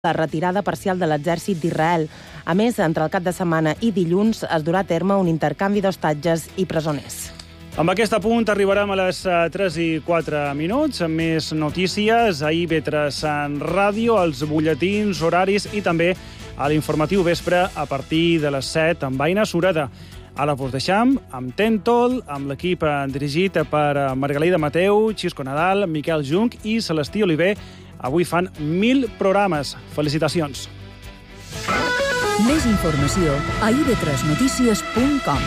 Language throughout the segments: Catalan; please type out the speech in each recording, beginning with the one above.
la retirada parcial de l'exèrcit d'Israel. A més, entre el cap de setmana i dilluns es durà a terme un intercanvi d'hostatges i presoners. Amb aquest apunt arribarem a les 3:04, amb més notícies a IB3 Ràdio, als butlletins, horaris i també a l'informatiu vespre a partir de les 7 amb Aina Sureda. Ara vos deixam amb Tentol, amb l'equip dirigit per Margalida Mateu, Xisco Nadal, Miquel Junc i Celestí Oliver. Avui fan 1000 programes. Felicitacions. Més informació a ib3notícies.com.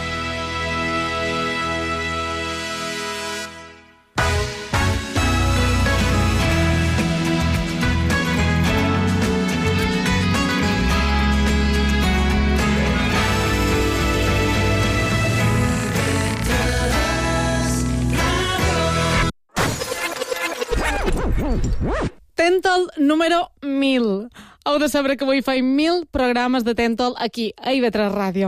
Tentol número 1000. Heu de saber que avui faig 1000 programes de Tentol aquí, a IB3 Ràdio.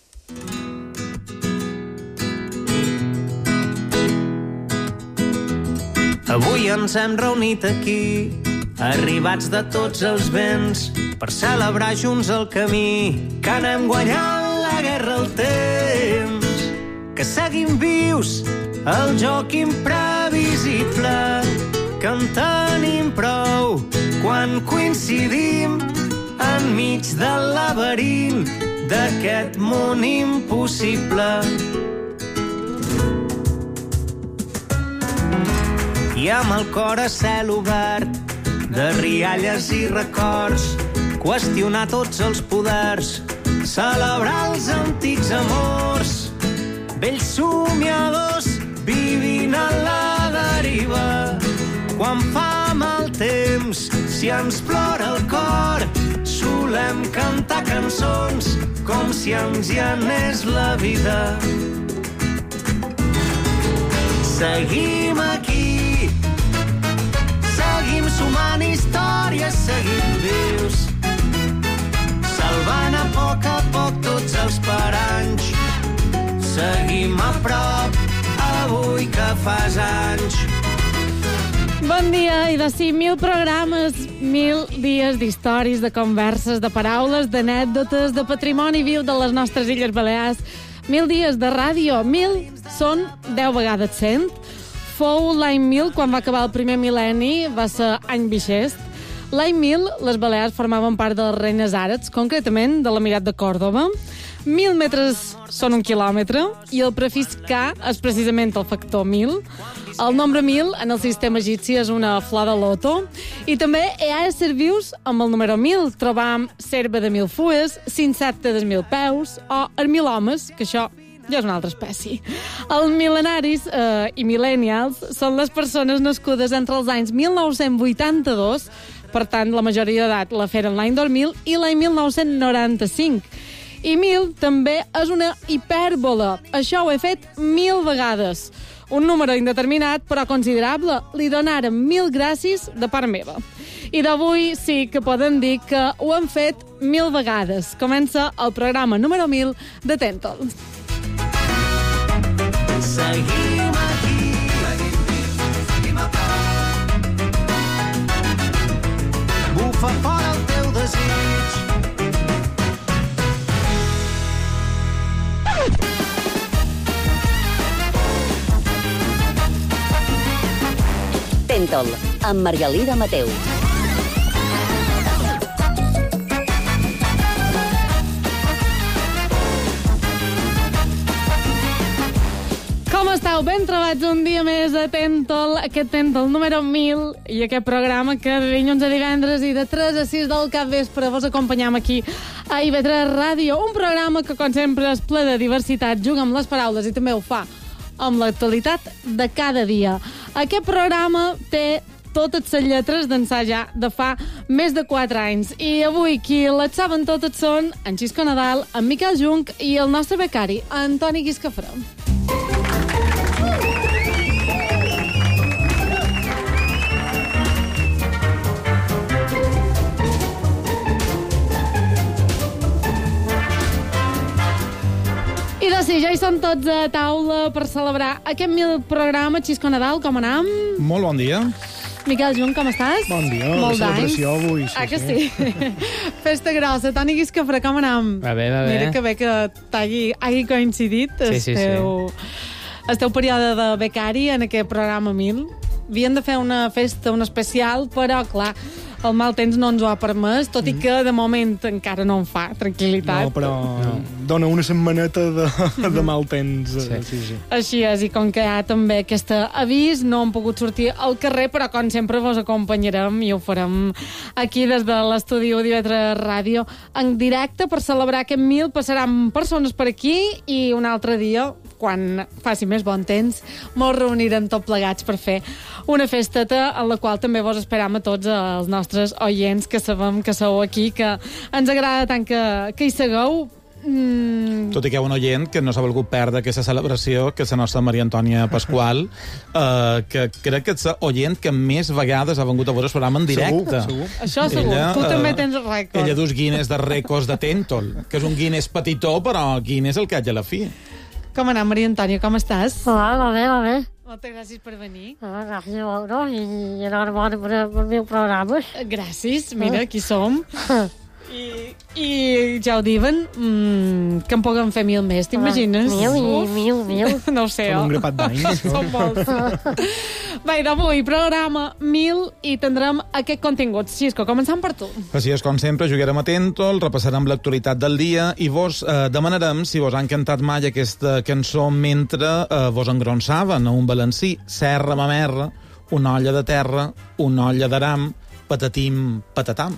Avui ens hem reunit aquí, arribats de tots els vents, per celebrar junts el camí, que anem guanyant la guerra al temps, que seguim vius el joc imprevisible, que en tenim prou quan coincidim enmig del laberint d'aquest món impossible. I amb el cor a cel obert de rialles i records, qüestionar tots els poders, celebrar els antics amors, vells somiadors vivint a la deriva. Quan fa mal temps, si ens plora el cor, solem cantar cançons com si ens hi anés la vida. Seguim aquí, seguim sumant històries, seguim vius, salvant a poc tots els paranys. Seguim a prop, avui que fas anys. Bon dia, i de 1000 programes, 1000 dies d'històries, de converses, de paraules, d'anècdotes, de patrimoni viu de les nostres Illes Balears. 1000 dies de ràdio, 1000 són 10 vegades 100. Fou l'any 1000 quan va acabar el primer mil·lenni, va ser any bixest. L'any 1000 les Balears formaven part de les Reines Àrabs, concretament de l'Emirat de Còrdova. 1000 metres són 1 quilòmetre i el prefix K és precisament el factor 1000. El nombre 1000 en el sistema egipci és una flor de loto i també hi ha éssers vius amb el número 1000. Trobam serva de 1000 fues, insecte de 1000 peus o els 1000 homes, que això ja és una altra espècie. Els mil·lenaris i millennials són les persones nascudes entre els anys 1982, per tant la majoria d'edat la feren l'any 2000 i l'any 1995. I 1000 també és una hipèrbola. Això ho he fet 1000 vegades. Un número indeterminat, però considerable. Li donarem 1000 gràcies de part meva. I d'avui sí que podem dir que ho hem fet 1000 vegades. Comença el programa número 1000 de Tentol. Seguim aquí, seguim a prop. Bufa fora el teu desig. Tentol, amb Margalida Mateu. Com estàu? Ben trobats un dia més a Tentol, aquest Tentol número 1000 i aquest programa que de dilluns a divendres i de 3 a 6 del capvespre vos acompanyam aquí a IB3 Ràdio, un programa que com sempre és ple de diversitat, juga amb les paraules i també ho fa amb l'actualitat de cada dia. Aquest programa té totes les lletres d'ençà ja de fa més de 4 anys. I avui qui les saben totes són en Xisco Nadal, en Miquel Junc i el nostre becari, Antoni Guiscafró. I de sí, ja hi són tots a taula per celebrar aquest 1000 programa. Xisco Nadal, com anam? Molt bon dia. Miquel Junt, com estàs? Bon dia, Molt la celebració d'anys. avui. Que sí? Festa grossa. Toni Guiscafré, com anem? Va bé, va bé. Mira que bé que hagi coincidit. Sí. Esteu període de becari en aquest programa 1000. Havien de fer una festa, un especial, però, clar, el mal temps no ens ho ha permès, tot i que, de moment, encara no en fa, tranquil·litat. No, però dona una setmaneta de mal temps. Sí. Així és, i com que hi ha també aquest avís, no hem pogut sortir al carrer, però com sempre vos acompanyarem i ho farem aquí des de l'estudi d'IV3 Ràdio en directe per celebrar aquest 1000. Passaran persones per aquí i un altre dia, quan faci més bon temps, mos reunirem tots plegats per fer una festeta en la qual també vos esperam a tots els nostres oients, que sabem que sou aquí, que ens agrada tant que hi segueu. Tot i que hi ha un oient que no s'ha volgut perdre aquesta celebració, que és la nostra Maria Antònia Pasqual, que crec que és l'oient que més vegades ha vengut a veure el programa en directe. Segur. Això segur, tu també tens rècord. Ella dus Guinness de rècords de Tentol, que és un Guinness petitó, però Guinness el que haig a la fi. Com anem, Maria Antònia, com estàs? Hola, va bé. Moltes gràcies per venir. Gràcies a vosaltres i enhorabona per el meu programa. Gràcies, mira, aquí som. I ja ho diuen, que en puguem fer 1000 més, t'imagines? 1000. No ho sé, Són un grapat d'anys. Són molts. Bé, d'avui, programa 1000 i tindrem aquest contingut. Xisco, començant per tu. Així és, com sempre, jugarem a Tentol, repassarem l'actualitat del dia i vos demanarem si vos ha encantat mai aquesta cançó mentre vos engronsaven a un balancí. Serra, mamerra, una olla de terra, una olla d'aram, patatim, patatam.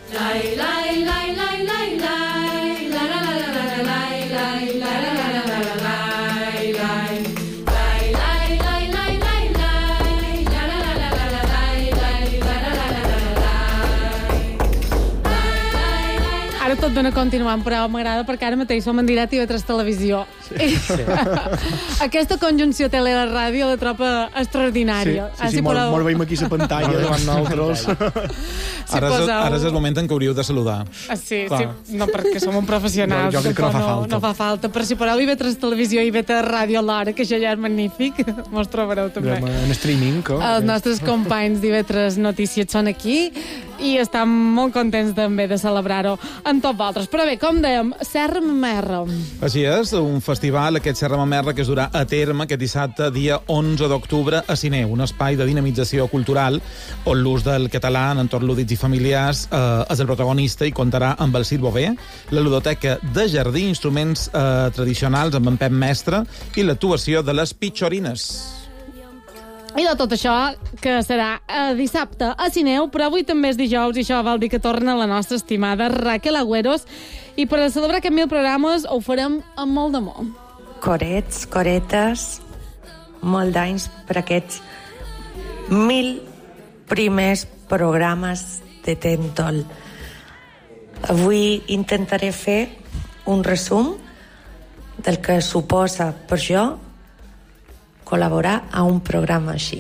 Ara tot dona continuant, però m'agrada perquè ara mateix som en directe i IV3 Televisió. Sí. Aquesta conjunció tele i ràdio la tropa extraordinària. Sí, mos veiem aquí a la pantalla davant nosaltres. Ara és el moment en què hauríeu de saludar. Sí, no, perquè som un professional. Jo crec que no fa falta. No fa falta, però si pareu IV3 Televisió i IV3 Ràdio alhora, que això ja és magnífic, mos trobareu també. En streaming. Els nostres companys d'IV3 Notícies són aquí i estem molt contents també de celebrar-ho amb tots vosaltres. Però bé, com dèiem, Serra Mamerra. Així és, un festival, aquest Serra Mamerra, que es durà a terme aquest dissabte, dia 11 d'octubre, a Cineu, un espai de dinamització cultural on l'ús del català en entorns lúdics i familiars és el protagonista i comptarà amb el Cir Bové, la ludoteca de jardí, instruments tradicionals amb en Pep Mestre i l'actuació de les Pitxorines. I de tot això, que serà dissabte a Cineu, però avui també és dijous i això vol dir que torna la nostra estimada Raquel Agüeros i per a celebrar aquests 1000 programes ho farem amb molt d'amor. Corets, coretes, molt d'anys per aquests 1000 primers programes de Tentol. Avui intentaré fer un resum del que suposa per jo col·laborar a un programa així.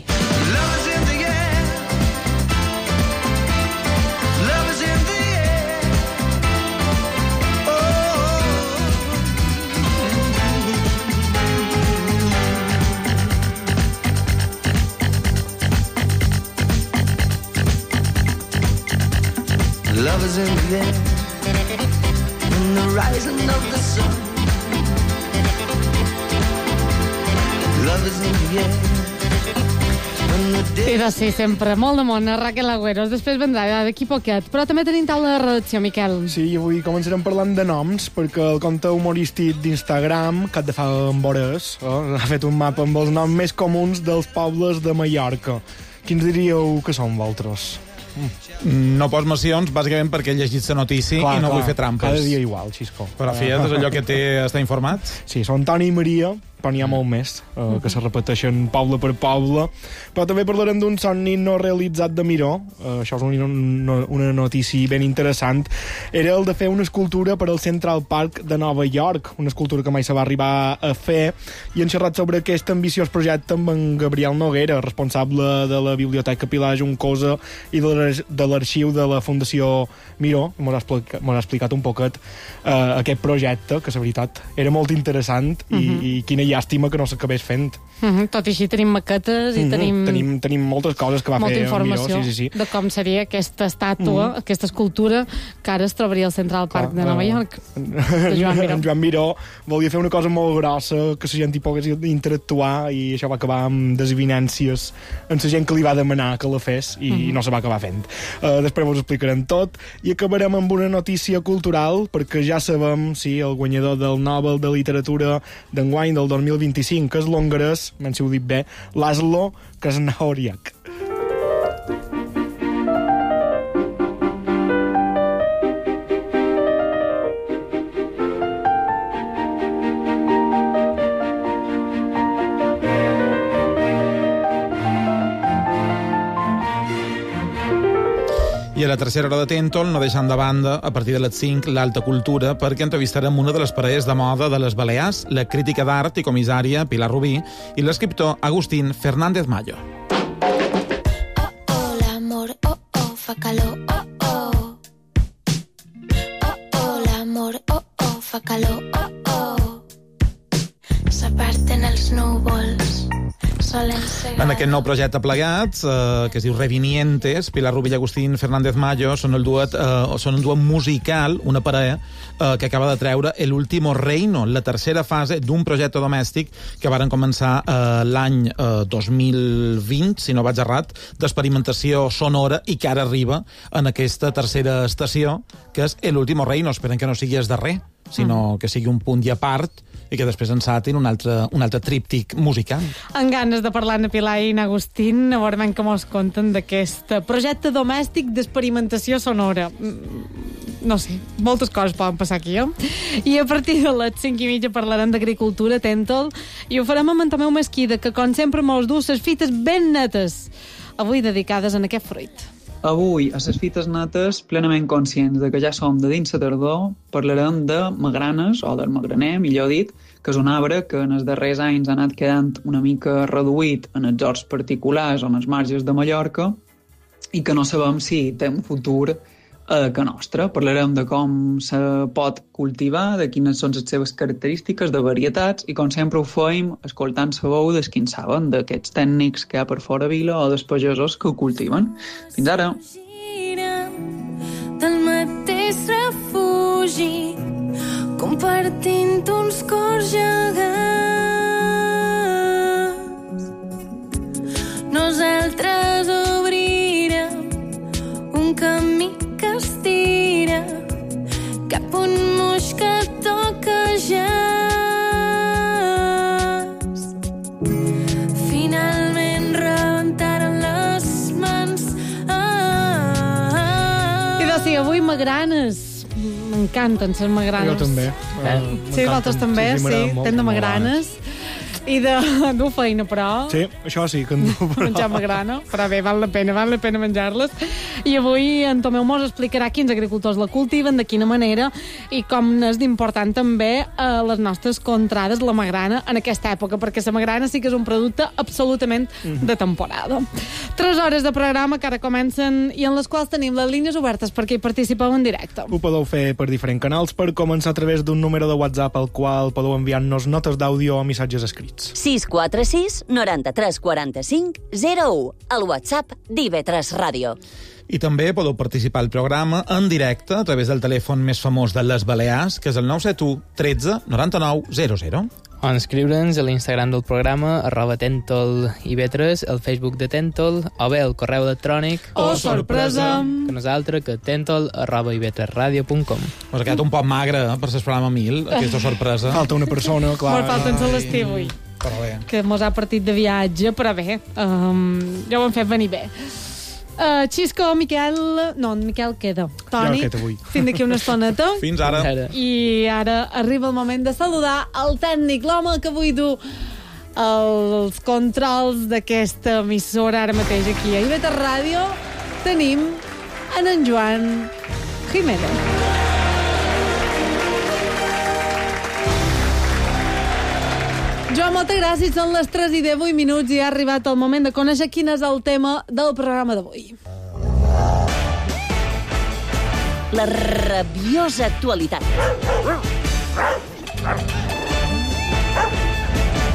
Love is in the air, in the rising of the sun. Love is in the air. I de sí, sempre molt de món, Raquel Agüeros. Després vendrà d'aquí poquet. Però també tenim taula de redacció, Miquel. Sí, i avui començarem parlant de noms, perquè el compte humorístic d'Instagram, que de fa hores, ha fet un mapa amb els noms més comuns dels pobles de Mallorca. Quins diríeu que són vosaltres? No pos mencions, bàsicament perquè he llegit la notícia i no vull fer trampes. Cada dia igual, Xisco. Però fiat, és allò que té estar informat? Sí, són Toni i Maria, però n'hi ha molt més, que se repeteixen poble per poble. Però també parlarem d'un somni no realitzat de Miró. Això és una notícia ben interessant. Era el de fer una escultura per al Central Park de Nova York, una escultura que mai se va arribar a fer, i hem xerrat sobre aquest ambiciós projecte amb en Gabriel Noguera, responsable de la Biblioteca Pilar Juncosa i de l'arxiu de la Fundació Miró. M'ho ha explicat un poquet aquest projecte, que la veritat era molt interessant, i quina llàstima que no s'acabés fent. Tot i així tenim maquetes i tenim moltes coses que va fer molta informació sí. de com seria aquesta estàtua, aquesta escultura que ara es trobaria al Central Park de Nova York, de Joan Miró. En Joan Miró volia fer una cosa molt grossa, que la gent hi pogués interactuar, i això va acabar amb desavinències amb la gent que li va demanar que la fes, i no se va acabar fent. Després vos explicarem tot, i acabarem amb una notícia cultural, perquè ja sabem, el guanyador del Nobel de Literatura d'enguany del 2025, que és l'hongarès, si ho dic bé, Laszlo Krasznahorjak. I a la tercera hora de Tentol, no deixant de banda, a partir de les 5, l'alta cultura, perquè entrevistarem una de les parelles de moda de les Balears, la crítica d'art i comissària Pilar Rubí, i l'escriptor Agustín Fernández Mayo. Oh, l'amor, fa calor, l'amor, fa calor, s'aparten els núvols. En aquest nou projecte plegats, que es diu Revinientes, Pilar Rubí i Agustín Fernández Mayo són un duet musical, una parella, que acaba de treure El último reino, la tercera fase d'un projecte domèstic que varen començar l'any 2020, si no vaig errat, d'experimentació sonora, i que ara arriba en aquesta tercera estació, que és El último reino. Esperen que no sigui el darrer, sinó que sigui un punt i a part, i que després encetin un altre tríptic musical. En ganes de parlar amb Pilar i Agustín, a veure que mos conten d'aquest projecte domèstic d'experimentació sonora. No sé, moltes coses poden passar aquí, I a partir de les 5:30 parlarem d'agricultura, Tentol, i ho farem amb en Tomeu Mesquida, que com sempre mos du ses fites ben netes, avui dedicades a aquest fruit. Avui, a les fites netes, plenament conscients de que ja som de dins la tardor, parlarem de magranes, o del magraner, millor dit, que és un arbre que en els darrers anys ha anat quedant una mica reduït en els horts particulars o en els marges de Mallorca, i que no sabem si té un futur que nostre. Parlarem de com se pot cultivar, de quines són les seves característiques, de varietats, i com sempre ho feim escoltant la veu dels qui en saben, d'aquests tècnics que hi ha per fora vila o dels pagesos que ho cultiven. Fins ara! Del mateix refugi, compartint uns cors gegants. Nosaltres obrirem un camí que estira cap un moix que toca jazz. Finalment rebentaren les mans. I doncs sí, avui magranes. M'encanten les magranes. Jo també. Sí, vosaltres també, sí. Ten de magranes. I de dur feina, però... Sí, això sí, que en dur, però... Menjar magrana, però bé, val la pena menjar-les. I avui en Tomeu mos explicarà quins agricultors la cultiven, de quina manera, i com és d'important també les nostres contrades, la magrana, en aquesta època, perquè la magrana sí que és un producte absolutament de temporada. 3 hores de programa que ara comencen i en les quals tenim les línies obertes perquè hi participeu en directe. Ho podeu fer per diferents canals, per començar a través d'un número de WhatsApp al qual podeu enviar-nos notes d'àudio o missatges escrits. 646 93 45 01, el WhatsApp d'IV3 Ràdio. I també podeu participar al programa en directe a través del telèfon més famós de les Balears, que és el 971 13 99 00. O inscriure'ns a l'Instagram del programa, @TentolIV3, el Facebook de Tentol, o bé el correu electrònic... Oh, sorpresa! Que nosaltres, que tentol@iv3radio.com. Us ha quedat un poc magre per ser programa 1000, aquesta sorpresa. Falta una persona, clar. Molt falta en l'estiu avui. Però bé. Que mos ha partit de viatge, però bé, ja ho hem fet venir bé. Xisco, Miquel... No, en Miquel queda. Toni, fins d'aquí una estoneta. Fins ara. I ara arriba el moment de saludar el tècnic, l'home que avui du els controls d'aquesta emissora ara mateix aquí a IV3 Ràdio. Tenim en Joan Jiménez. Joan, moltes gràcies. Són les 3:18 i ha arribat el moment de conèixer quin és el tema del programa d'avui. La rabiosa actualitat.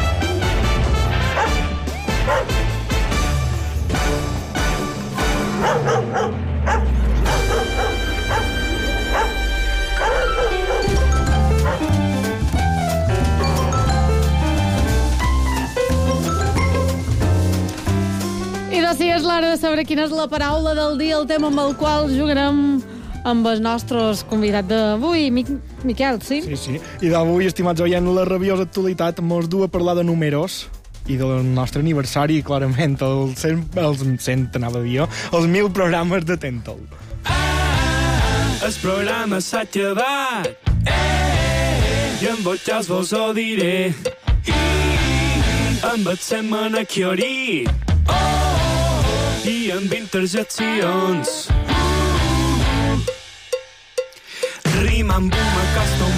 I doncs sí, és l'hora de saber quina és la paraula del dia, el tema amb el qual jugarem amb els nostres convidats d'avui. Miquel, sí? Sí. I d'avui, estimats oients, la rabiosa actualitat mos du a parlar de números i del nostre aniversari, clarament, els 1.000 programes de Tentol. El programa s'ha acabat i amb vots ja vos ho diré. Amb el setmana que hori i amb interjeccions rima amb una custom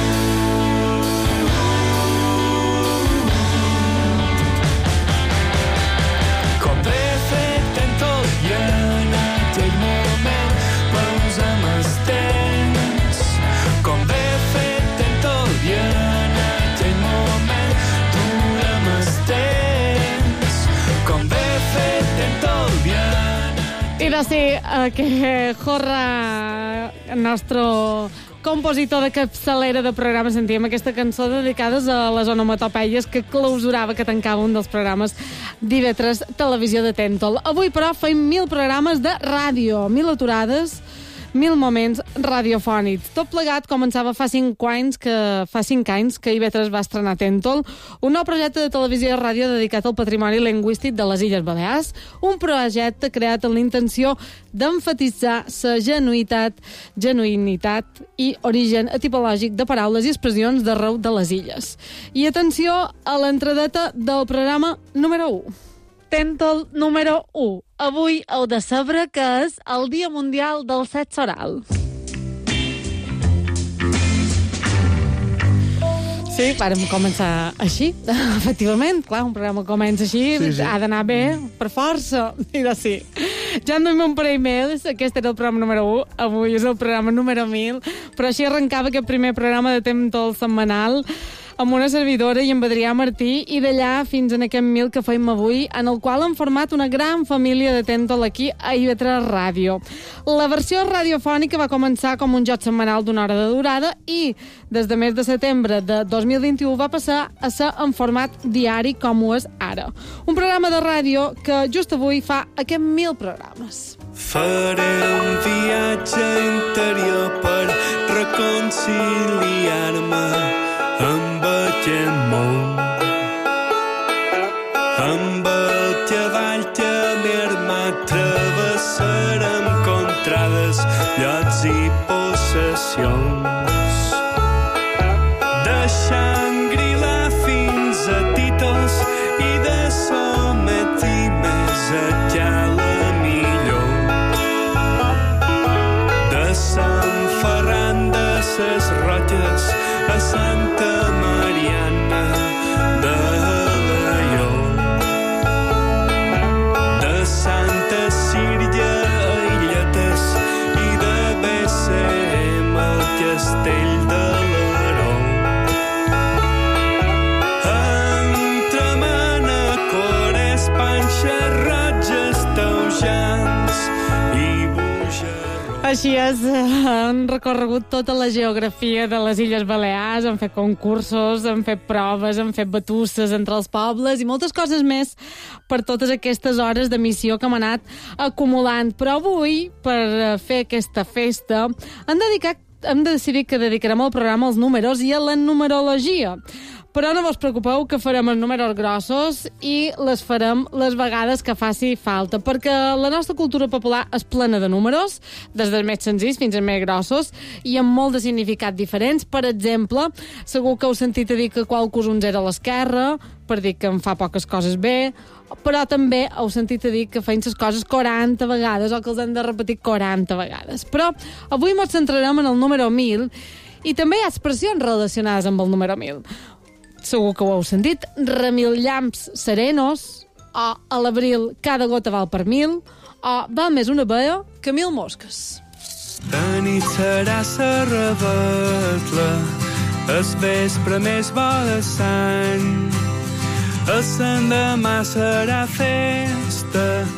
com he fet Tentol i en aquell moment posem el temps com he fet Tentol i en aquell moment durem el temps com he fet Tentol i I doncs sí, que Jorra, el nostre compositor de capçalera de programa, sentíem aquesta cançó dedicades a les onomatopeies que clausurava, que tancava un dels programes d'IV3 Televisió de Tentol. Avui, però, feim 1.000 programes de ràdio, 1.000 aturades, 1.000 moments radiofònics. Tot plegat començava fa 5 anys que IV3 va estrenar Tentol, un nou projecte de televisió i ràdio dedicat al patrimoni lingüístic de les Illes Balears, un projecte creat amb l'intenció d'emfatitzar la genuïnitat i origen etimològic de paraules i expressions d'arreu de les illes. I atenció a l'entradeta del programa número 1. Tentol número 1. Avui heu de saber que és el Dia Mundial del Sexe Oral. Sí, vàrem començar així, efectivament. Clar, un programa comença així, sí. Ha d'anar bé, per força. I de sí. Ja en duim un parell més, aquest era el programa número 1, avui és el programa número 1.000, però així arrencava aquest primer programa de Tentol setmanal, amb una servidora i amb Adrià Martí, i d'allà fins en aquest 1.000 que feim avui, en el qual hem format una gran família de Tentol aquí a IV3 Ràdio. La versió radiofònica va començar com un joc setmanal d'una hora de durada i des de mes de setembre de 2021 va passar a ser en format diari com ho és ara. Un programa de ràdio que just avui fa aquests 1.000 programes. Faré un viatge interior per reconciliar-me amb aquest món, amb el cavall que m'ha travessarem contrades, llocs i possessions. De Shangri-La fins a Titos i de Somet i més enllà la millor. De Sant Ferran de ses Roques a Santa Mariana de Alaió, de Santa Síria a Illetes i de BCM al Castell de l'Aró. Entre Manacores, Panxes Roges, Taujans i Així és, han recorregut tota la geografia de les Illes Balears, han fet concursos, han fet proves, han fet batusses entre els pobles i moltes coses més per totes aquestes hores d'emissió que hem anat acumulant. Però avui, per fer aquesta festa, hem decidit que dedicarem el programa als números i a la numerologia. Però no vos preocupeu que farem els números grossos i les farem les vegades que faci falta, perquè la nostra cultura popular és plena de números, des dels més senzills fins als més grossos, i amb molt de significat diferents. Per exemple, segur que heu sentit a dir que qualcú és un 0 a l'esquerra, per dir que en fa poques coses bé, però també heu sentit a dir que feien les coses 40 vegades o que els hem de repetir 40 vegades. Però avui ens centrarem en el número 1000 i també hi ha expressions relacionades amb el número 1000. Segur que ho heu sentit, remillamps serenos, o a l'abril cada gota val per 1000, o val més una abella que 1000 mosques. De nit serà sa revetla, el vespre més bo de sant. El l'endemà serà festa,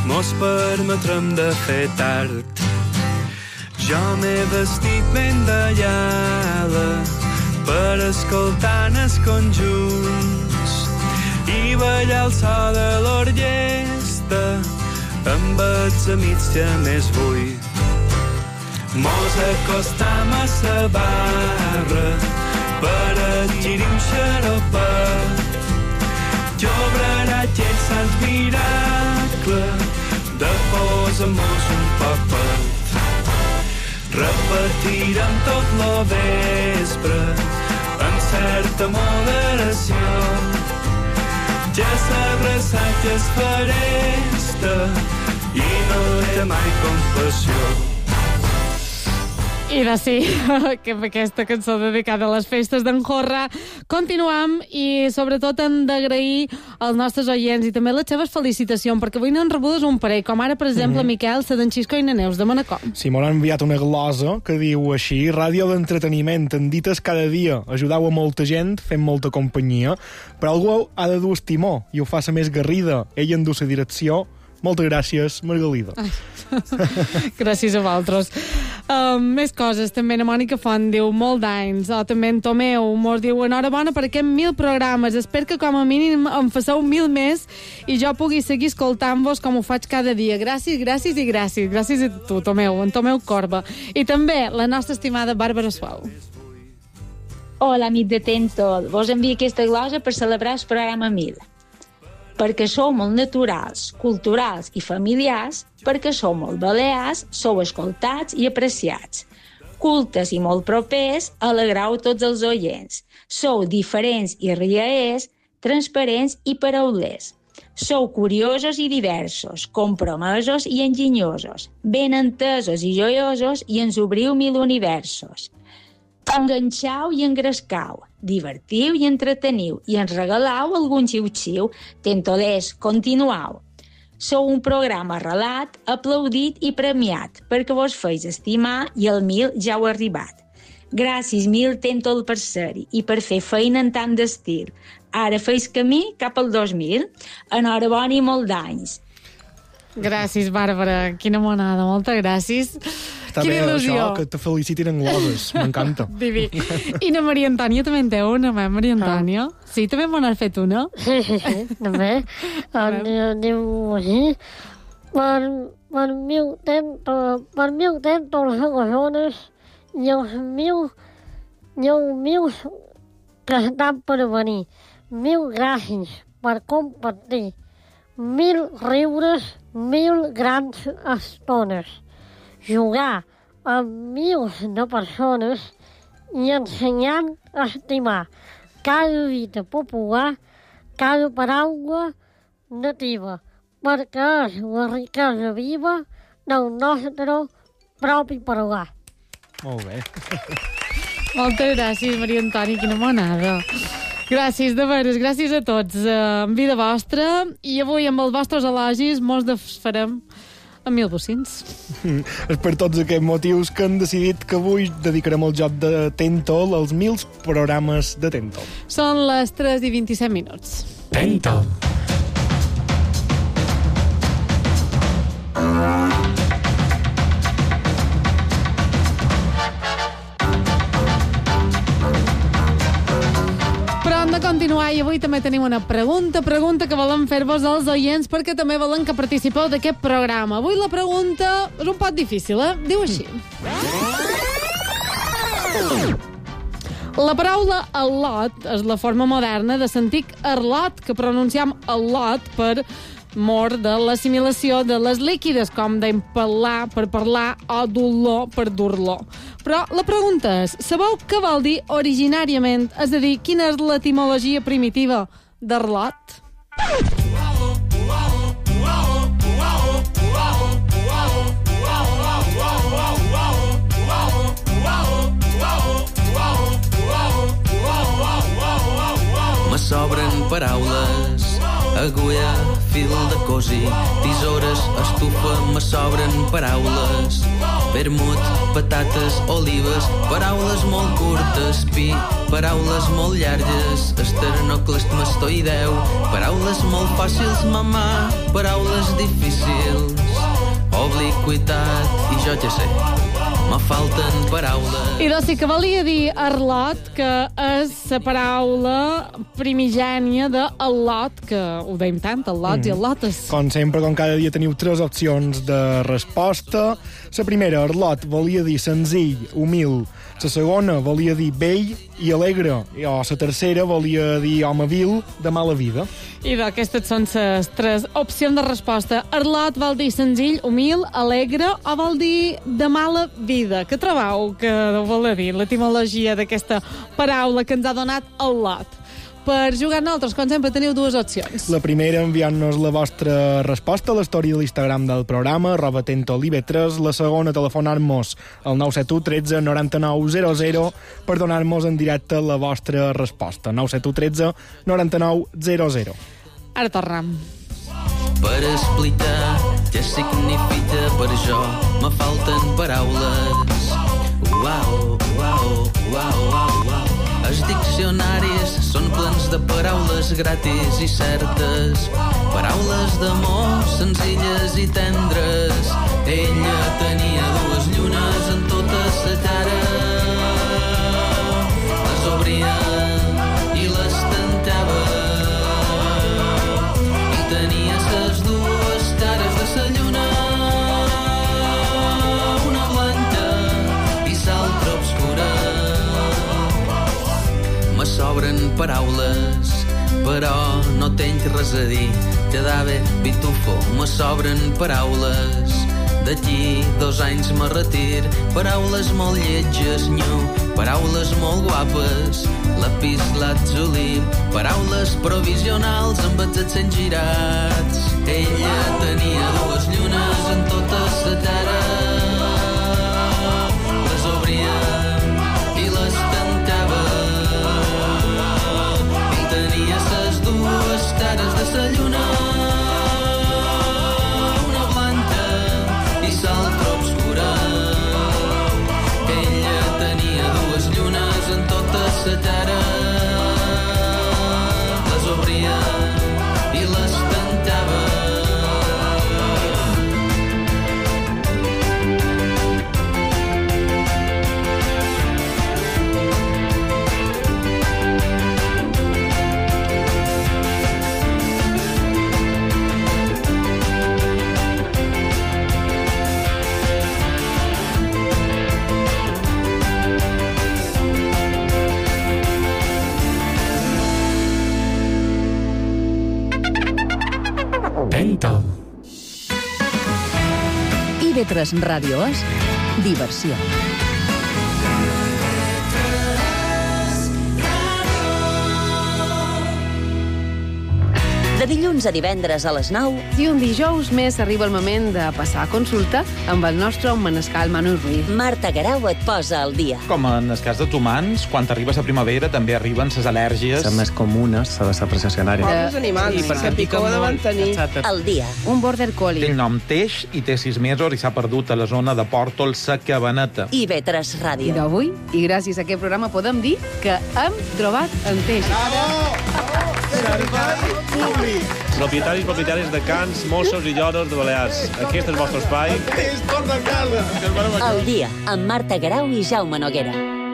mos permetrem de fer tard. Jo m'he vestit ben ballada per escoltar els conjunts i ballar el so de l'orquestra amb els amics que més vull. Mos acostam a sa barra per adquirir un xaropet. Jo obrarà aquell sant miracle de posar-mos un papet. Repetirem tot lo vespre amb certa moderació. Ja s'ha ressac que es faresta i no té mai compassió. I de sí, que amb aquesta cançó dedicada a les festes d'en Jorra continuam i sobretot hem d'agrair als nostres oients i també les seves felicitacions, perquè avui n'han rebudes un parell, com ara, per exemple, Miquel, la d'en Xisco i na Neus de Manacor. Sí, m'han enviat una glosa que diu així: ràdio d'entreteniment, en dites cada dia, ajudau a molta gent, fem molta companyia, però algú ha de dur el timó i ho fa la més garrida, ell en du la direcció. Moltes gràcies, Margalida. Gràcies a vosaltres. Més coses, també na Mònica Font diu molt d'anys, o també en Tomeu mos diu enhorabona per aquests 1000 programes, espero que com a mínim em faceu 1000 més i jo pugui seguir escoltant-vos com ho faig cada dia. Gràcies, gràcies i gràcies. Gràcies a tu, Tomeu, en Tomeu Corba. I també la nostra estimada Bàrbara Suau. Hola, amic de Tentol. Vos envio aquesta glosa per celebrar el programa 1000. Perquè sou molt naturals, culturals i familiars, perquè sou molt balears, sou escoltats i apreciats. Cultes i molt propers, alegrau tots els oients. Sou diferents i riaers, transparents i paraulers. Sou curiosos i diversos, compromesos i enginyosos, ben entesos i joiosos i ens obriu 1000 universos. Enganxau i engrescau, divertiu i entreteniu i ens regalau algun xiu-xiu. Tentolers, continuau. Sou un programa arrelat, aplaudit i premiat perquè vos feis estimar i el 1000 ja heu arribat. Gràcies 1000 Tentol per ser-hi i per fer feina en tant d'estil. Ara feis camí cap al 2000. Enhorabona i molt d'anys. Gràcies, Bàrbara. Quina monada, moltes gràcies. Està Quina bé il·lusió. això, que te felicitin en gloses. M'encanta. Diví. I na Maria Antònia també en té una, Maria Antònia? Sí, també m'ho has fet una? Sí, també. Diu així. Per 1000 Tentol Amazones i els 1000 que estan per venir. 1000 gràcies per compartir. 1000 riures, 1000 grans estones. Jugar amb 1000 de persones i ensenyant a estimar cada dita popular, cada paraula nativa, perquè és la riquesa viva del nostre propi parlar. Molt bé. Moltes gràcies, Maria Antònia, quina monada. Gràcies, de veres, gràcies a tots. En vida vostra, i avui amb els vostres elogis mos desfarem a 1000 bocins. És per tots aquests motius que han decidit que avui dedicarem el joc de Tentol als 1000 programes de Tentol. Són les 3:27 minuts. Tentol. Continuar i avui també tenim una pregunta que volem fer-vos als oients perquè també volem que participeu d'aquest programa. Avui la pregunta és un poc difícil, Diu així. La paraula al·lot és la forma moderna de l'antic arlot, que pronunciam al·lot per mor de l'assimilació de les líquides, com d'empallar per parlar o dur-lo per dur-lo. Però la pregunta és, sabeu què vol dir originàriament? És a dir, quina és l'etimologia primitiva d'arlot? Me sobren paraules agulla, fil de cosir, tisores, estufa, me sobren paraules. Vermut, patates, olives, paraules molt curtes, pi, paraules molt llargues, esternocleidomastoideu, paraules molt fàcils, mamà, paraules difícils, obliquitat i jo ja sé. Me falten paraules. I doncs sí que volia dir arlot, que és la paraula primigènia de al·lot, que ho deim tant, al·lots i al·lotes. Com sempre, com cada dia teniu 3 opcions de resposta. La primera, arlot, volia dir senzill, humil. La segona volia dir vell i alegre. O la tercera volia dir home vil de mala vida. I d'aquestes són les 3 opcions de resposta. Arlot vol dir senzill, humil, alegre, o vol dir de mala vida? Què trobeu que vol dir l'etimologia d'aquesta paraula que ens ha donat arlot? Per jugar nosaltres, com sempre, teniu 2 opcions. La primera, enviant-nos la vostra resposta a l'història de l'Instagram del programa, @tentolive3. La segona, telefonar-nos al 971 13 99 00 per donar-nos en directe la vostra resposta. 971 13 99 00. Ara tornem. Per explicar què significa per jo me falten paraules. Uau, uau, uau, uau, uau. Els diccionaris són plens de paraules gratis i certes, paraules d'amor senzilles i tendres. Ella tenia 2 llunes en tota sa cara, les obria i les tancava, i tenia ses 2 cares de sa lluna, una blanca i l'altra obscura. Me sobren paraules, però no tenc res a dir. Quedava pitufo, me sobren paraules. D'aquí 2 anys me retir. Paraules molt lletges, nyu. Paraules molt guapes. Lapis lazuli. Paraules provisionals amb els accents girats. Ella tenia 2 llunes en tota sa cara. Les obria i les tancava. Tenia ses 2 cares de sa lluna, una blanca i l'altra obscura. Ella tenia 2 llunes en tota sa cara, les obria i les tancava. Tentol. IB3 Ràdio és diversió. De dilluns a divendres a les 9. I un dijous més arriba el moment de passar a consulta amb el nostre manescal Manu Ruiz. Marta Guerau et posa al dia. Com en el cas dels humans, quan arriba la primavera també arriben les al·lèrgies. Les més comunes, la depreciacionària. Els animals, que picor deuen tenir. Al dia. Un border collie. Té el nom Teix i té 6 mesos i s'ha perdut a la zona de Pòrtol, sa Cabaneta. IB3 Ràdio. I d'avui, i gràcies a aquest programa, podem dir que hem trobat en Teix. Servei públic. Propietaris i propietàries de cans, mossos i lloros de Balears. Aquest és el vostre espai. Torna a casa. El dia, amb Marta Guerau i Jaume Noguera.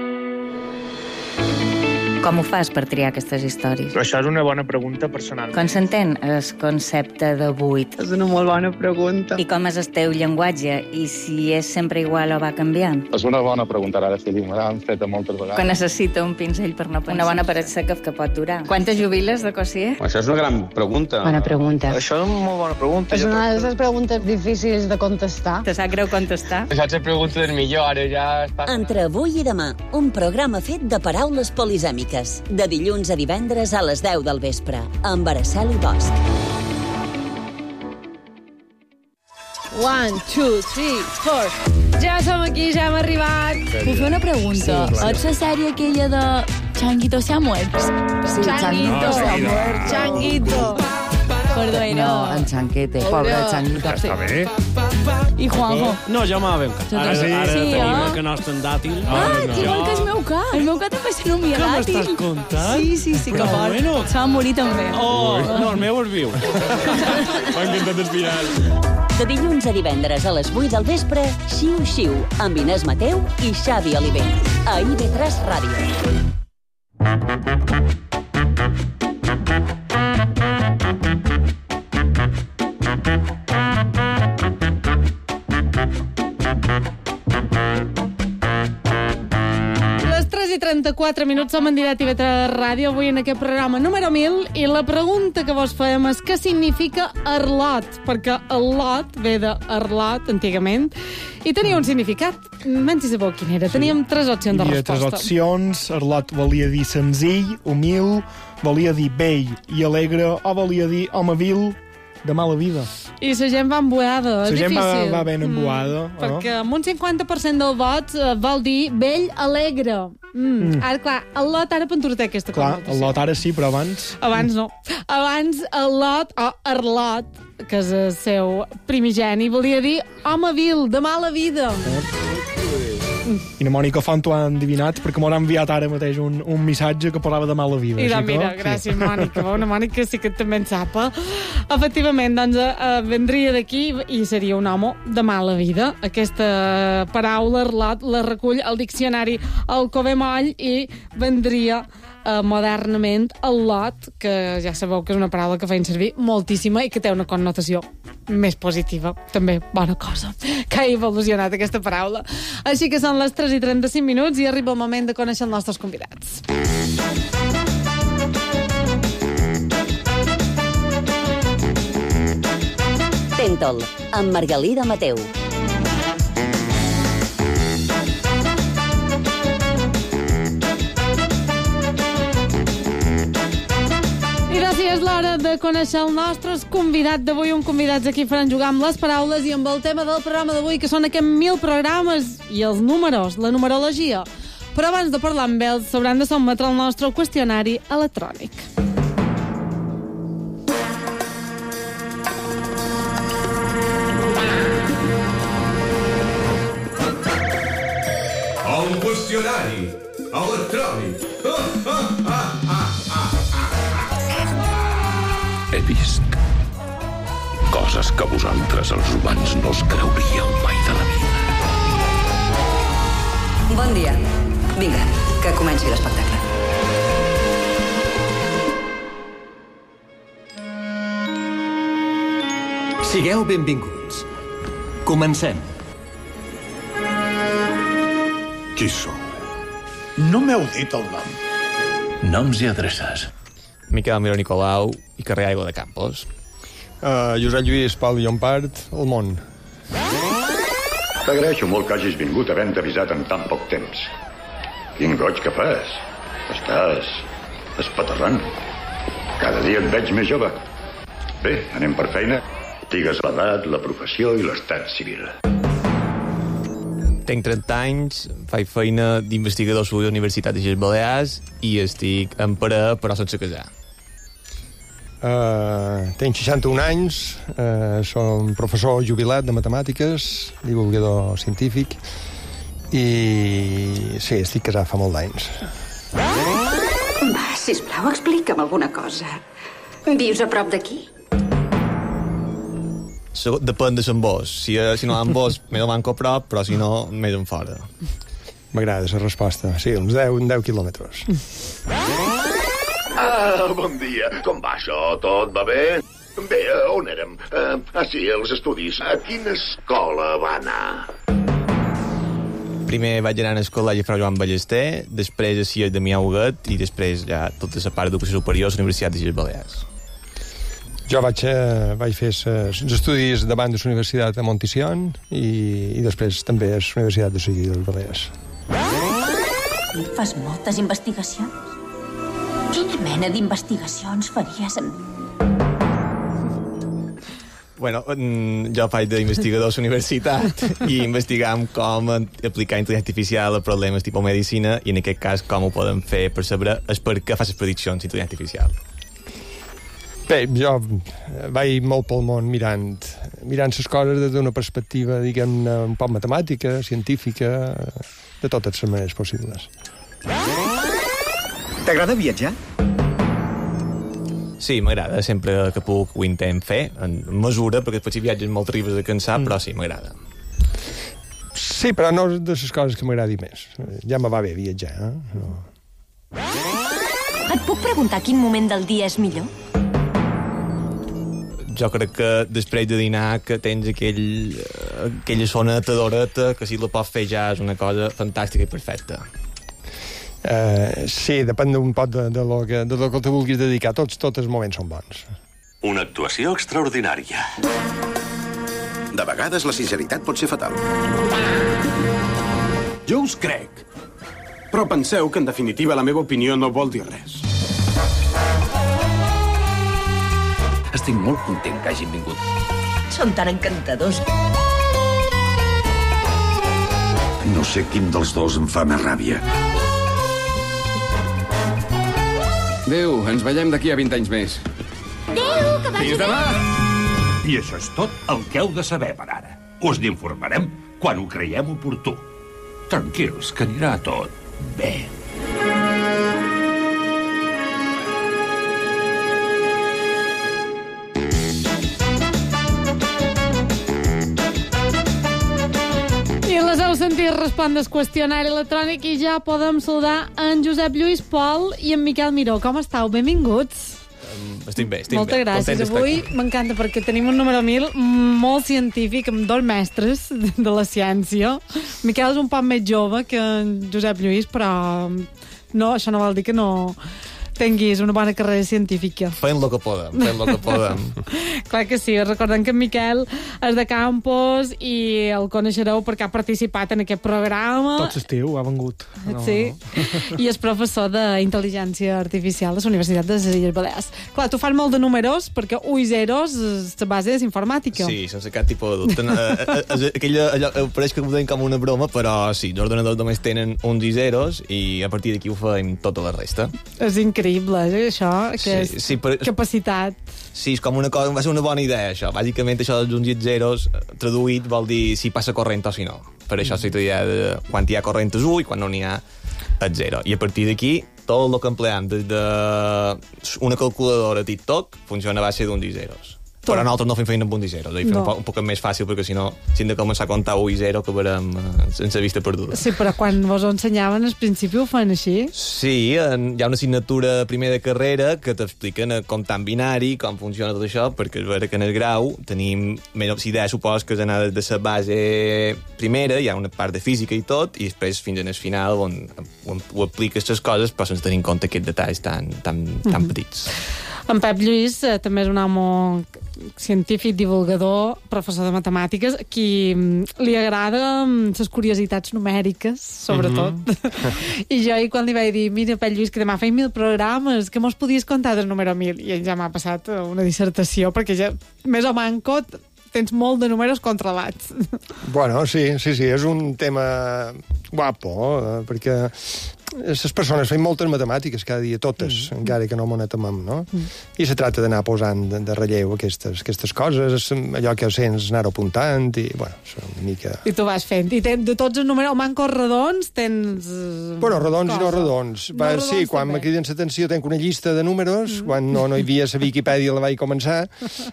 Com ho fas per triar aquestes històries? Però això és una bona pregunta personal. Com s'entén el concepte de buit? És una molt bona pregunta. I com és el teu llenguatge? I si és sempre igual o va canviant? És una bona pregunta, ara sí, me l'han feta moltes vegades. Que necessita un pinzell per no pensar. Una bona paret seca que pot durar. Quantes jubiles de cossier? Això és una gran pregunta. Bona pregunta. Això és una molt bona pregunta. És una de les preguntes difícils de contestar. Te sap greu contestar? Això és la pregunta del millor, ara ja està... Entre avui i demà, un programa fet de paraules polisèmiques. De dilluns a divendres a les 10 del vespre, amb Araceli Bosch. 1, 2, 3, 4. Ja som aquí, ja hem arribat. Puc fer una pregunta? Sí, Ets la sèrie aquella de Changuito se ha muerto? Sí, Changuito se ha muerto. Changuito. Cordero. No, en Chanquete, pobre Chanquete. Està bé. I Juanjo. No, jo m'ha ben Ara sí, tenim eh? el que no estan dàtil. Igual que el meu ca. El meu ca també se nomia Què dàtil. m'estàs contant? Sí, que Però fort. bueno. Se va morir també. Oh, no, el meu és viu. M'ha encantat el final. De dilluns a divendres a les 8 del vespre, Xiu Xiu, amb Inés Mateu i Xavi Oliver. A IB3 Ràdio. Les 3 i 34 minuts som en directe a IB3 Ràdio, avui en aquest programa número 1000, i la pregunta que vos fèiem és què significa arlot, perquè el lot ve d'arlot, antigament, i tenia un significat. Menys si sabeu quin era. Teníem 3 opcions de Hi havia resposta. 3 opcions. Arlot volia dir senzill, humil, volia dir vell i alegre, o volia dir home vil de mala vida. I la gent va embuada, és La gent difícil. va ben embuada. Perquè amb un 50% del vot vol dir vell alegre. Ara, clar, el lot ara pentura té aquesta Clar, connotació. el lot ara sí, però abans... Abans no. Abans el lot, o arlot, que és el seu primigeni, volia dir home vil, de mala vida. I la Mònica Font ho ha endivinat perquè m'ho ha enviat ara mateix un missatge que parlava de mala vida. I així doncs, que, mira, gràcies, Mònica. Bona Mònica sí que també en sap. Efectivament, doncs, vendria d'aquí i seria un home de mala vida. Aquesta paraula, arlot, la recull el diccionari Alcover Moll i vendria modernament el lot, que ja sabeu que és una paraula que feien servir moltíssima i que té una connotació més positiva. També bona cosa que ha evolucionat aquesta paraula. Així que són les 3 i 35 minuts i arriba el moment de conèixer els nostres convidats. Tentol, amb Margalida Mateu. I gràcies, és l'hora de conèixer el nostre convidat d'avui. Un convidats aquí faran jugar amb les paraules i amb el tema del programa d'avui, que són aquests 1000 programes i els números, la numerologia. Però abans de parlar amb ells, s'hauran de sotmetre el nostre qüestionari electrònic. El qüestionari electrònic. He vist coses que vosaltres, els humans, no us creuríeu mai de la vida. Bon dia. Vinga, que comenci l'espectacle. Sigueu benvinguts. Comencem. Qui sou? No m'heu dit el nom. Noms i adreces. Miquel Miró Nicolau i carrer Aigua de Campos. Josep Lluís Pal i Llompart, El Món. T'agraeixo molt que hagis vingut havent avisat en tan poc temps. Quin goig que fas. Estàs espaterrant. Cada dia et veig més jove. Bé, anem per feina. Digues l'edat, la professió i l'estat civil. Tenc 30 anys, faig feina d'investigador a la Universitat de les Balears i estic en parella, però sense casar. Tenc 61 anys, som professor jubilat de matemàtiques, divulgador científic, i sí, estic casat fa molt d'anys. Va, sisplau, explica'm alguna cosa. Vius a prop d'aquí? Depèn de l'embós. Si no l'embós, me lo manco a prop, però si no, més en fora. M'agrada la resposta. Sí, uns 10 quilòmetres. Bon dia. Com va això? Tot va bé? Bé, on érem? Sí, als estudis. A quina escola va anar? Primer vaig anar al col·legi Frau Joan Ballester, després a Cies de Mià Huguet i després ja tota la part d'educació superior a la Universitat de les Balears. Jo vaig fer els estudis davant de la Universitat de Montitxion i després també a la Universitat de les Balears. Fas moltes investigacions? Quina mena d'investigacions faries amb mi? Bueno, jo faig d'investigador a la universitat i investigam com aplicar intel·ligència artificial a problemes tipus medicina i en aquest cas com ho podem fer per saber per què fa les prediccions d'intel·ligència artificial. Bé, jo vaig molt pel món mirant les coses des d'una perspectiva, diguem-ne, un poc matemàtica, científica, de totes les maneres possibles. T'agrada viatjar? Sí, m'agrada, sempre que puc ho intent fer, en mesura, perquè després si viatges molt arribes a cansar, però sí, m'agrada. Sí, però no és de les coses que m'agradi més. Ja me va bé viatjar, No. Et puc preguntar quin moment del dia és millor? Jo crec que després de dinar que tens aquella soneta d'horeta que si la pots fer ja és una cosa fantàstica i perfecta. Sí, depèn un poc de lo que te vulguis dedicar. Tots els moments són bons. Una actuació extraordinària. De vegades la sinceritat pot ser fatal. Jo us crec. Però penseu que, en definitiva, la meva opinió no vol dir res. Estic molt content que hagin vingut. Són tan encantadors. No sé quin dels dos em fa més ràbia. Adéu, ens veiem d'aquí a 20 anys més. Adéu, que vagi Fins demà! I això és tot el que heu de saber per ara. Us n'informarem quan ho creiem oportú. Tranquils, que anirà tot bé. I les heu sentit respondre al qüestionari electrònic i ja podem saludar en Josep Lluís Pol i en Miquel Miró. Com estàu? Benvinguts. Estic bé. Moltes gràcies. Avui m'encanta perquè tenim un número 1000 molt científic, amb dos mestres de la ciència. Miquel és un poc més jove que en Josep Lluís, però no, això no vol dir que no tinguis una bona carrera científica. Fem el que podem. Clar que sí, recordem que en Miquel és de Campos i el coneixereu perquè ha participat en aquest programa. Tot l'estiu ha vengut. Sí, i és professor d'intel·ligència artificial a la Universitat de les Illes Balears. Clar, tu fas molt de números perquè 1 i 0 és la base d'informàtica. Sí, sense cap tipus de dubte. Allò pareix que ho deien com una broma, però sí, els ordenadors només tenen 1 i 0 i a partir d'aquí ho fem tota la resta. És increïble, això, que sí, capacitat. Sí, és com una cosa, va ser una bona idea, això. Bàsicament, això dels 1 i 0 traduït vol dir si passa corrent o si no. Per això s'ha dit quan hi ha corrent és 1 i quan no n'hi ha és 0. I a partir d'aquí, tot el que empleem des d'una calculadora TikTok funciona a base d'1 i 0. Però nosaltres no fem feina amb 1 i 0. Un poc més fàcil, perquè si no, si hem de començar a comptar 1 i 0, acabarem sense vista perduda. Sí, però quan vos ho ensenyaven al principi ho fan així? Sí, hi ha una assignatura primer de carrera que t'expliquen comptar en binari, com funciona tot això, perquè és vera que en el grau tenim menys idea, supos, que és anar des de la base primera, hi ha una part de física i tot, i després fins al final on ho apliques les coses, però sense tenir en compte aquests detalls tan petits. En Pep Lluís també és un home científic, divulgador, professor de matemàtiques, qui li agrada les curiositats numèriques, sobretot. I jo, quan li vaig dir, mira, Pep Lluís, que demà feim 1000 programes, que mos podies contar del número 1000? I ell ja m'ha passat una dissertació, perquè ja, més o manco, tens molt de números controlats. Bueno, sí, és un tema guapo, perquè les persones feien moltes matemàtiques cada dia, totes, encara que no m'ho atemem, no? I se tracta d'anar posant de relleu aquestes coses, allò que sents anar apuntant, i, bueno, és una mica... I tu vas fent. I de tots els números, mancos redons, tens... Bueno, redons i no redons. Sí, quan me criden l'atenció tenc una llista de números, quan no hi havia la Viquipèdia la vaig començar,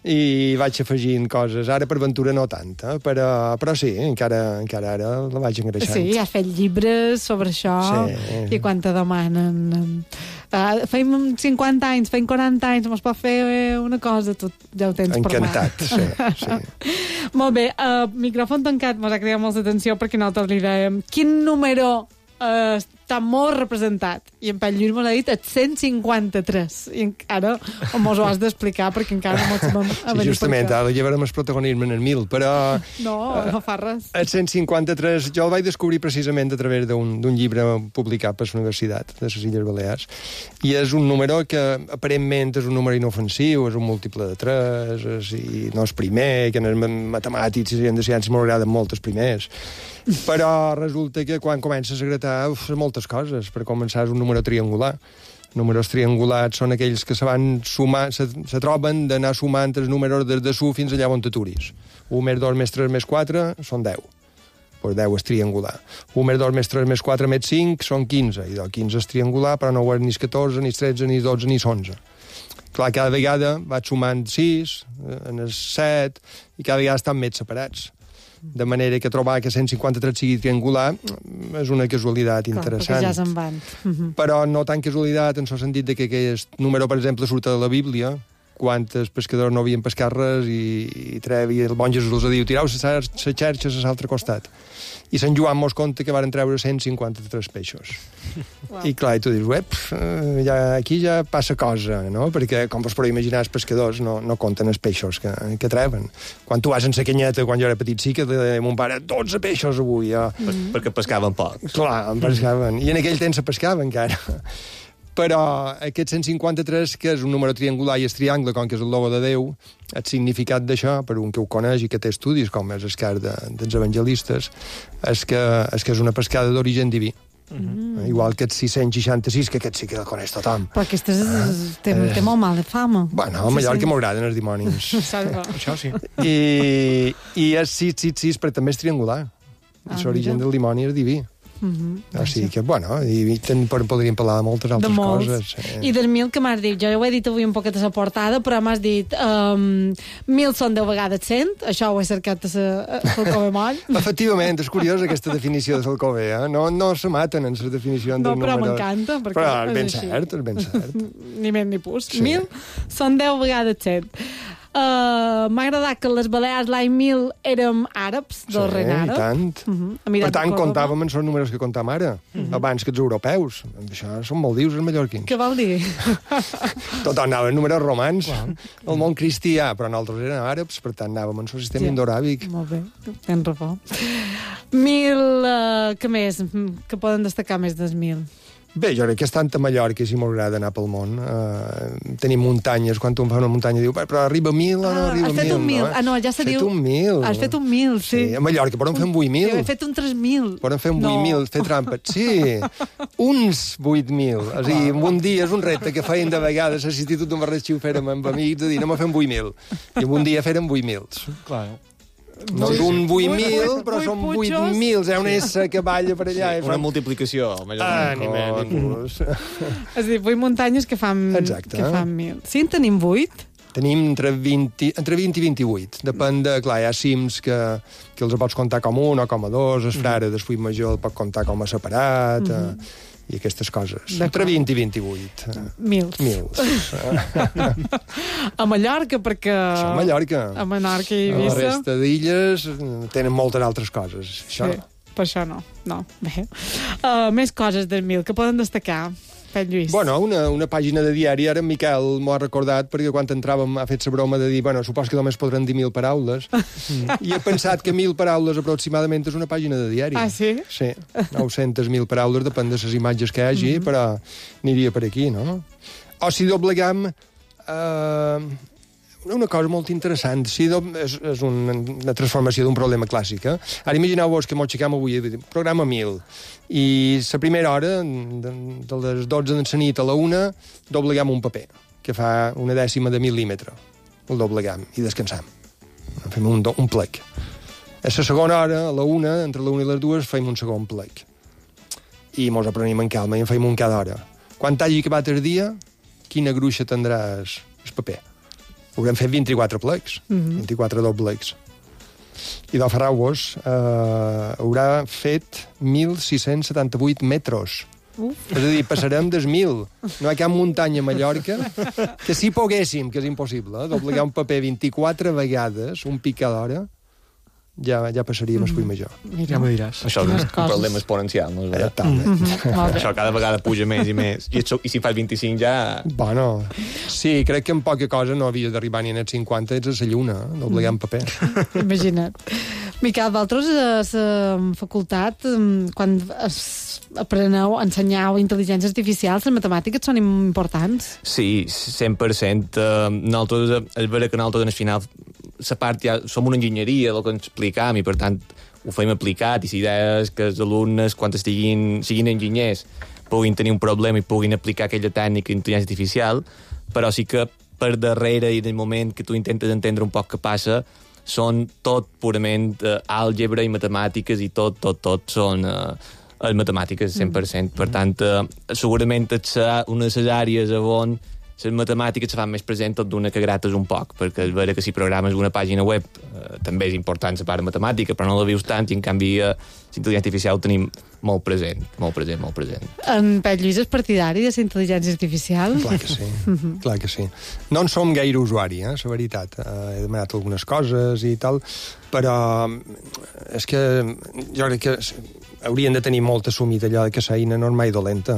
i vaig afegint coses. Ara, per ventura, no tant, però sí, encara ara la vaig engreixant. Sí, has fet llibres sobre això, i quan te demanen feim 50 anys, feim 40 anys, mos pot fer una cosa, tu ja ho tens encantat, sí. Molt bé, micròfon tancat mos ha cridat molta atenció perquè nosaltres li dèiem quin número està molt representat, i en Pep Lluís mos ha dit el 153, i encara mos ho has d'explicar perquè encara no mos sabem a venir. Sí, justament, ara llevarem el protagonisme en el 1000, però... No fa res. El 153 jo el vaig descobrir precisament a través d'un llibre publicat per la Universitat de les Illes Balears, i és un número que aparentment és un número inofensiu, és un múltiple de 3, i no és primer, que en els matemàtics i en de ciències m'agraden molt els primers, però resulta que quan comences a gratar moltes coses. Per començar, és un número triangular. Números triangulats són aquells que se troben d'anar sumant els números des de su fins allà on t'aturis. 1 més 2 més 3 més 4 són 10. Pues 10 és triangular. 1 més 2 més 3 més 4 més 5 són 15. I 15 és triangular, però no ho és ni 14, ni 13, ni 12, ni 11. Clar, cada vegada vaig sumant 6, en el 7, i cada vegada estan més separats. De manera que trobar que 153 sigui triangular és una casualitat interessant. Perquè ja se'n van. Però no tan casualitat en el sentit que aquest número, per exemple, surt de la Bíblia, quan els pescadors no havien pescat res i el bon Jesús els diu tireu les xerxes a l'altre costat. I Sant Joan mos conta que varen treure 153 peixos. Wow. I clar, tu dius, aquí ja passa cosa, no? Perquè, com vos podeu imaginar, els pescadors no compten els peixos que treuen. Quan tu vas en la canyeta, quan jo era petit, sí que de mon pare, 12 peixos avui. Perquè pescaven poc. Clar, pescaven. I en aquell temps se pescava encara. Però aquest 153, que és un número triangular i és triangle, com que és el logo de Déu, el significat d'això, per un que ho coneix i que té estudis, com és el cas dels evangelistes, és que és una pescada d'origen diví. Igual que el 666, que aquest sí que el coneix tothom. Però aquest té molt mala fama. Bueno, a Mallorca m'agraden els dimonis. Això sí. I el 666, però també és triangular. L'origen del dimoni és diví. O sigui que, bueno, i podríem parlar de moltes altres coses. I del 1000 que m'has dit, jo ho he dit avui un poquet a la portada, però m'has dit 1000 són 10 vegades 100, això ho he cercat a l'Alcove Moll. Efectivament, és curiós aquesta definició de l'Alcove, no se maten en les definicions dels números. No, però m'encanta, perquè és ben cert, és ben cert. Ni més ni pus. 1000 són 10 vegades 100. M'ha agradat que les Balears l'any 1000 érem àrabs del regne àrab. I tant. Per tant, comptàvem en els números que comptàvem ara, abans que els europeus. Això són molt dius, els mallorquins. Què vol dir? Tothom anava en números romans, el món cristià, però nosaltres érem àrabs, per tant anàvem en el sistema indoràbic. Molt bé, tens raó. 1000, què més? Que poden destacar més dels 1000? Bé, jo crec que és tant a Mallorca, si m'agrada anar pel món. Tenim muntanyes, quan tu em fa una muntanya diu, però arriba 1000 o no arriba 1000? Has fet un 1000, no? Ja se diu... Has fet un 1000, sí. A Mallorca podem fer un 8.000. Jo he fet un 3.000. Podem fer un 8.000, fer trampes. Sí, uns 8.000. O sigui, un dia és un repte que feien de vegades a l'Institut d'un Barretxiu fèrem amb amics, de dir, anem a fer un 8.000. I un dia fèrem 8.000. Clar. No és un 8.000, però són 8.000. Hi ha una S que balla per allà. Una multiplicació. És a dir, 8 muntanyes que fan 1.000. Sí, en tenim 8? Tenim entre 20 i 28. Depèn de... Clar, hi ha cims que els pots comptar com un o com a dos. El frare del Fuit Major el pot comptar com a separat. I aquestes coses. Entre 20 i 28. 1.000. A Mallorca, perquè... Això a Mallorca. A Menorca i Eivissa. La resta d'illes tenen moltes altres coses. Això sí, per això no. Bé. Més coses del 1000 que poden destacar. Lluís. Bueno, una pàgina de diari, ara en Miquel m'ho ha recordat, perquè quan entràvem ha fet la broma de dir, bueno, supos que només podran dir 1000 paraules, i he pensat que 1000 paraules aproximadament és una pàgina de diari. Ah, sí? Sí, 900.000 paraules, depèn de les imatges que hi hagi, però aniria per aquí, no? O si dobleguem... una cosa molt interessant, és una transformació d'un problema clàssic. Ara imagineu-vos que m'aixequem avui, programa 1000, i la primera hora, de les 12 de la nit a la 1, dobleguem un paper, que fa una dècima de mil·límetre. El dobleguem i descansam. Fem un plec. A la segona hora, a la 1, entre la 1 i les 2, fem un segon plec. I mos aprenem en calma i en fem un cada hora. Quan hagi acabat el dia, quina gruixa tindrà el paper? Haurem fet 24 plecs, 24 doblecs. I d'Alfarrauos haurà fet 1.678 metres. És a dir, passarem dels 1.000. No hi ha cap muntanya a Mallorca que si poguéssim, que és impossible, doblegar un paper 24 vegades, un pic cada hora, ja passaríem el Fuit Major. Ja m'ho diràs. Això és un problema exponencial, no és veritat? Això cada vegada puja més i més. I si fas 25 ja... Bueno, sí, crec que en poca cosa no havia d'arribar ni a net 50, ets a la lluna, doblegant paper. Imagina't. Miquel, vosaltres a la facultat, quan ensenyeu intel·ligència artificial, les matemàtiques són importants? Sí, 100%. Nosaltres, és vera que nosaltres, al final, la part ja som una enginyeria del que ens explicam i, per tant, ho fem aplicat, i la idea és que els alumnes, quan siguin enginyers, puguin tenir un problema i puguin aplicar aquella tècnica d'intel·ligència artificial, però sí que per darrere i en el moment que tu intentes entendre un poc què passa, són tot purament àlgebra i matemàtiques, i tot són matemàtiques 100%. Per tant, segurament una de les àrees on les matemàtiques se fan més present tot d'una que grates un poc, perquè és vera que si programes una pàgina web també és important la part matemàtica, però no la vius tant, i en canvi la intel·ligència artificial ho tenim molt present. En Pep Lluís és partidari de la intel·ligència artificial? Clar que sí. No en som gaire usuari, la veritat. He demanat algunes coses i tal, però és que jo crec que haurien de tenir molt assumit allò que la eina no és mai dolenta.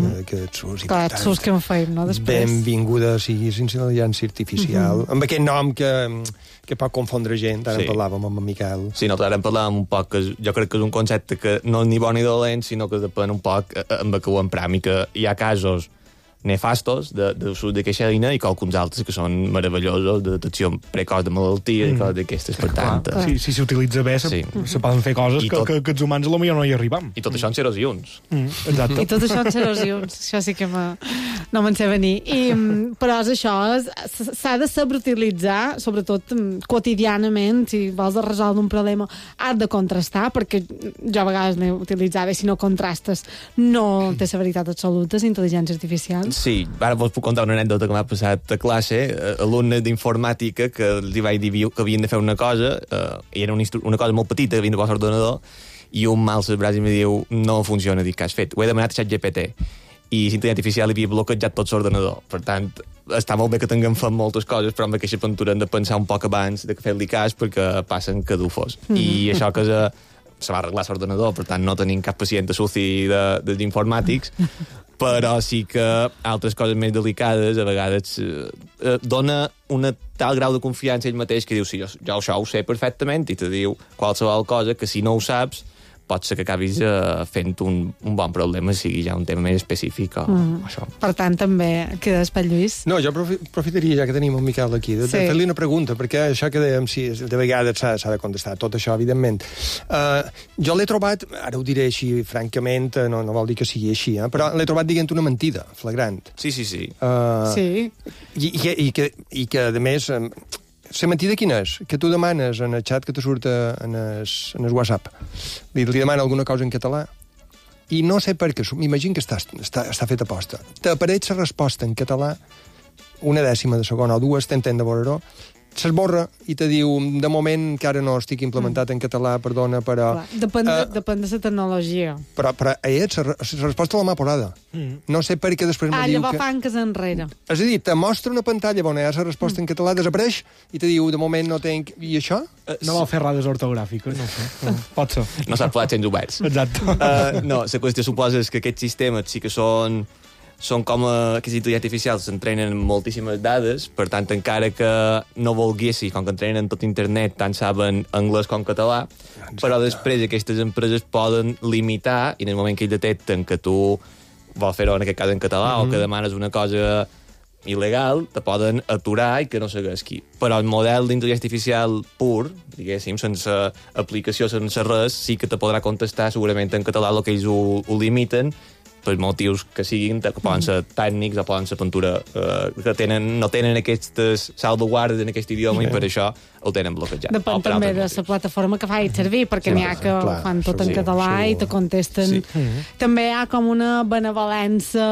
Clar, sus que en feim, no? Després. Benvinguda sigui la intel·ligència artificial, amb aquest nom que pot confondre gent. Ara en parlàvem amb en Miquel. Sí, nosaltres ara en parlàvem un poc, que jo crec que és un concepte que no és ni bon ni dolent, sinó que depèn un poc amb el que ho emprem, i que hi ha casos nefastos d'ús d'aquesta eina i alguns altres que són meravellosos, de detecció precoç de malaltia i coses d'aquestes, per tant. Si s'utilitza bé, se poden fer coses que els humans potser no hi arribem. I tot això en zeros i uns. Exacte. I tot això en zeros i uns. Això sí que no me'n sé venir. Però és això, s'ha de saber utilitzar, sobretot quotidianament, si vols resoldre un problema, has de contrastar, perquè jo a vegades l'he utilitzat, i si no contrastes no té la veritat absoluta, la intel·ligència artificial. Sí, ara vos puc contar una anècdota que m'ha passat a classe. Alumnes d'informàtica que els vaig dir que havien de fer una cosa, i era una cosa molt petita, que havien de posar l'ordenador, i un mal al braç i me diu, no funciona. Dic, què has fet? Ho he demanat a ChatGPT. I l'intel·ligència artificial havia bloquejat tot l'ordenador. Per tant, està molt bé que tinguem fet moltes coses, però amb aquesta aventura hem de pensar un poc abans de fer-li cas, perquè passen cadufos. I això que se va arreglar l'ordenador, per tant no tenim cap pacient de suci d'informàtics, però sí que altres coses més delicades a vegades dona un tal grau de confiança ell mateix que diu, sí, jo això ho sé perfectament, i te diu qualsevol cosa que si no ho saps pot ser que acabis fent un bon problema, sigui ja un tema més específic o això. Per tant, també quedes per Lluís? No, jo profitaria, ja que tenim en Miquel aquí, de fer-li una pregunta, perquè això que dèiem, si de vegades s'ha de contestar tot això, evidentment. Jo l'he trobat, ara ho diré així francament, no vol dir que sigui així, però l'he trobat dient una mentida flagrant. Sí. Sí. I que, a més, la mentida quina és? Que tu demanes en el xat que te surt en el WhatsApp. Li demana alguna cosa en català i no sé per què, m'imagino que està fet a posta. T'apareix la resposta en català, una dècima de segon o dues, t'entén de veure-ho, s'esborra i te diu, de moment que ara no estic implementat en català, perdona, però... Depèn de la tecnologia. Però la resposta la m'ha posada. No sé per què després me diu que... llavors fan que s'enrere. És a dir, te mostra una pantalla on hi ha la resposta en català, desapareix i te diu, de moment no tenc... I això? No vol fer errades ortogràfiques, no sé. Pot ser. No s'ha posat sense oberts. Exacte. No, la qüestió suposa és que aquests sistemes sí que són com aquesta intel·ligència artificial, s'entrenen moltíssimes dades, per tant, encara que no volguessi, com que entrenen tot internet, tant saben anglès com català, però després aquestes empreses poden limitar, i en el moment que ells detecten que tu vols fer-ho en aquest cas en català, o que demanes una cosa il·legal, te poden aturar i que no segueixi. Però el model d'intel·ligència artificial pur, diguéssim, sense aplicació, sense res, sí que te podrà contestar segurament en català el que ells ho limiten, per motius que siguin, que poden ser tècnics o poden ser pintura, que no tenen aquestes salvaguardes en aquest idioma i per això ho tenen bloquejat. Depèn també de la plataforma que faig servir, perquè n'hi ha que ho fan tot en català i te contesten. També hi ha com una benevolència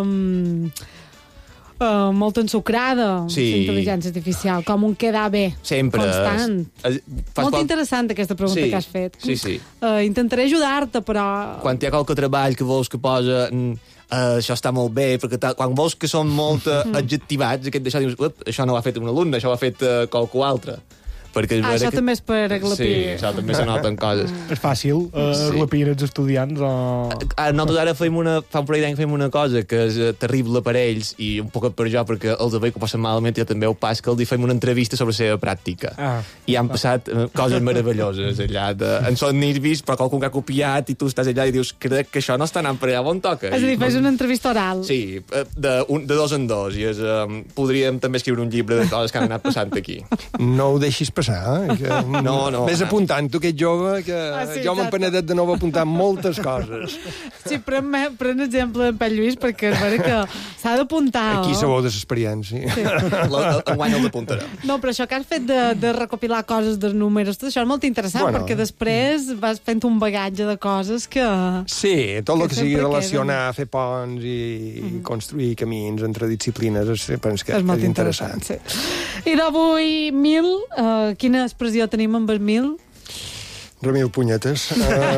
molt ensucrada, l'intel·ligència artificial, com un quedar bé, constant. Molt interessant aquesta pregunta que has fet. Intentaré ajudar-te, però... Quan hi ha qualque treball que vols que posa això està molt bé, perquè quan vols que són molt adjectivats, això dius, això no ho ha fet un alumne, això ho ha fet qualcú altre. Això també és per aglapir. Sí, això també se noten coses. És fàcil aglapir els estudiants o... Nosaltres ara fa un parell d'anys fem una cosa que és terrible per ells i un poc per jo, perquè els veig que passen malament i jo també ho pas, que els fem una entrevista sobre la seva pràctica. I han passat coses meravelloses allà. En són nervis, però qualcun que ha copiat i tu estàs allà i dius, crec que això no està anant per allà on toca. És a dir, fes una entrevista oral. Sí, de dos en dos. I podríem també escriure un llibre de coses que han anat passant aquí. No ho deixis passar passar? No. Ves apuntant, tu que ets jove, que sí, jo m'he penedat de nou apuntant moltes coses. Sí, pren exemple d'en Pep Lluís, perquè és vera que s'ha d'apuntar. Aquí sabeu de l'experiència. Sí. Enguany el d'apuntarà. No, però això que has fet de recopilar coses dels números, tot això és molt interessant, perquè després vas fent un bagatge de coses que... Sí, tot el que sigui sempre relacionar, fer ponts i construir camins entre disciplines, penso que és molt interessant. Sí. I d'avui, 1000, quina expressió tenim amb el 1000? Remil punyetes.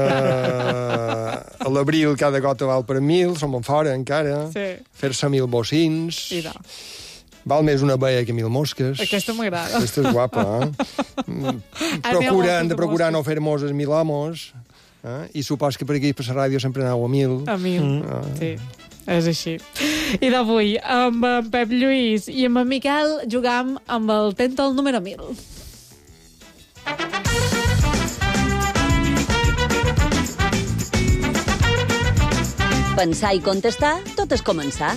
A l'abril cada gota val per 1.000, som en fora encara. Sí. Fer-se 1.000 bocins. Val més una abella que 1.000 mosques. Aquesta m'agrada. Aquesta és guapa, Hem de procurar no fer moses 1.000 homes. I supos que per aquí, per la ràdio, sempre aneu a 1.000. A 1.000, sí. És així. I d'avui, amb en Pep Lluís i amb en Miquel, jugam amb el Tenta'l número 1000. Pensar i contestar, tot és començar.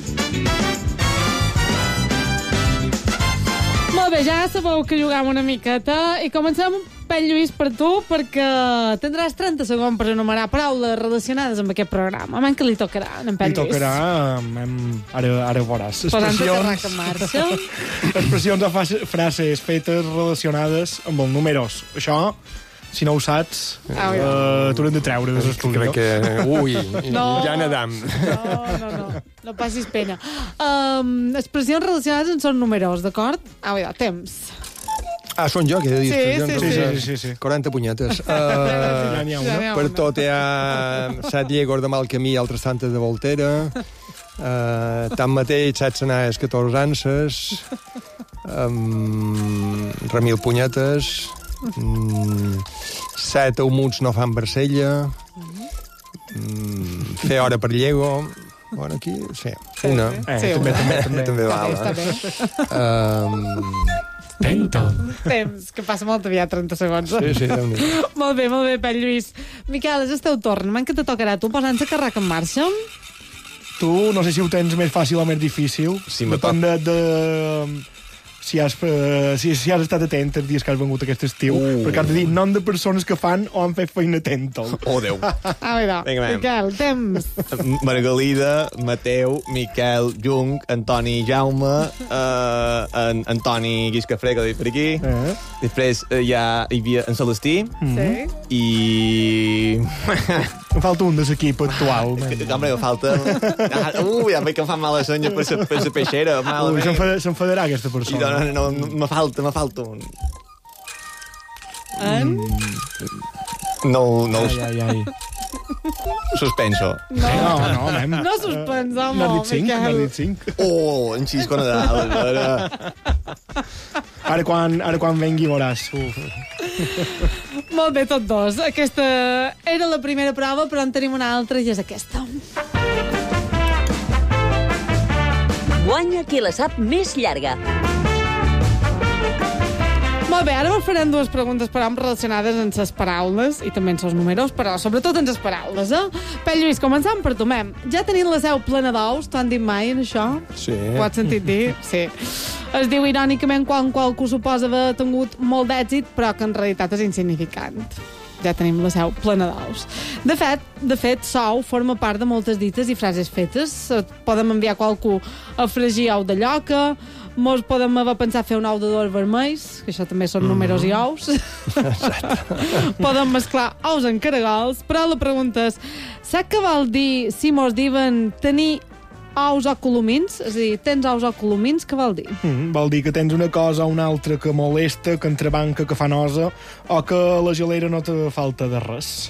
Molt bé, ja sabeu que jugam una miqueta i comencem, Pep Lluís, per tu, perquè tindràs 30 segons per enumerar paraules relacionades amb aquest programa. A que li tocarà, en Pep Lluís. Li tocarà, ara veuràs. Posant-te carrac en marxa. Expressions o frases fetes relacionades amb els números. Això, si no ho saps, t'ho hem de treure de l'estudi. Crec que... Ui, ja nedam. No passis pena. Expressions relacionades amb són números, d'acord? Temps. Són jo, que he de dir expressions. Sí. 40 punyetes. Per tot hi ha 7 llegos de mal camí i altres tantes de voltera. Tanmateix, 7 senades, 14 anses. Remil punyetes. 7 aumuts no fan Barcella. Fer hora per llego. Bueno, aquí, sí. Una. També val. Temps, que passa molt aviat, 30 segons. Sí, Déu-n'hi-do. Molt bé, Pep Lluís. Miquel, és el teu torn. Que te tocarà tu posant-se carrac en marxa. Tu, no sé si ho tens més fàcil o més difícil. Sí, depèn de si has estat atent els dies que has vengut aquest estiu, perquè has de dir nom de persones que fan o han fet feina atenta. Oh, Déu. Vinga, Miquel, temps. Margalida, Mateu, Miquel, Jung, Antoni Jaume, Antoni Guiscafré, que ho he dit per aquí. Després hi havia en Celestí. I... Em falta un de l'equip actual. Home, falta... ja veig que em fan mala senya per la peixera. S'enfadarà aquesta persona. No, me falta un. No. Suspenso. No suspens, home. N'has dit 5. Oh, en xisco Nadal. Ara quan vengui veuràs. Molt bé, tots dos. Aquesta era la primera prova, però en tenim una altra i és aquesta. Guanya qui la sap més llarga. Molt bé, ara vos farem dues preguntes relacionades amb les paraules i també amb els números, però sobretot amb les paraules, Pep Lluís, començant per tu, ja tenint la seu plena d'ous, t'ho han dit mai, això? Sí. Ho has sentit dir? Sí. Es diu irònicament quan qualcú suposa haver tingut molt d'èxit, però que en realitat és insignificant. Ja tenim la seu plena d'ous. De fet, sou forma part de moltes dites i frases fetes. Podem enviar qualcú a fregir ou de lloca, molts podem haver pensat fer un ou de dos vermells, que això també són números i ous. Podem mesclar ous en caragols, però la pregunta és, saps què vol dir si mos diuen tenir ous o colomins? És a dir, tens ous o colomins, què vol dir? Vol dir que tens una cosa o una altra que molesta, que entrebanca, que fa nosa, o que a la gelera no te falta de res.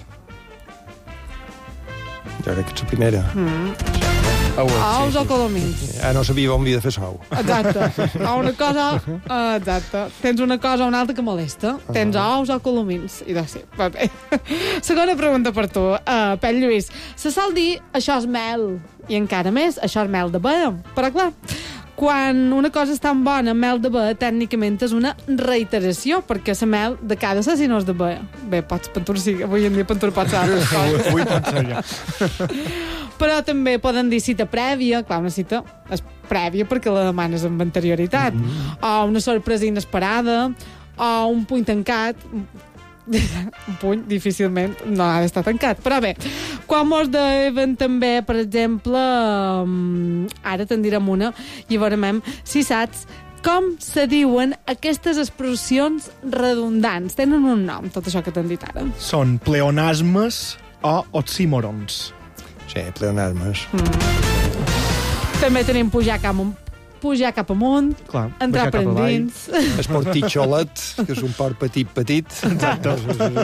Jo crec que ets la primera. Ous o colomins. No sabia on havia de fer sou. Exacte. Una cosa... Exacte. Tens una cosa o una altra que molesta. Tens ous o colomins. I doncs sí, va bé. Segona pregunta per tu, Pep Lluís. Se sol dir això és mel, i encara més, això és mel de bea. Però clar, quan una cosa és tan bona, mel de bea, tècnicament és una reiteració, perquè la mel de cada sa si no és de bea. Bé, avui en dia pentura pot ser altres coses. Avui pot ser ja. Però també poden dir cita prèvia, clar, una cita és prèvia perquè la demanes amb anterioritat, o una sorpresa inesperada, o un puny tancat, un puny difícilment no ha d'estar tancat, però bé, quan mos deien també, per exemple, ara te'n direm una i veurem si saps com se diuen aquestes expressions redundants. Tenen un nom, tot això que t'han dit ara. Són pleonasmes o oxímorons. Sí, pleonasmes. També tenim pujar cap amunt, clar, entrar per endins. Esportitxolet, que és un port petit. Exacte.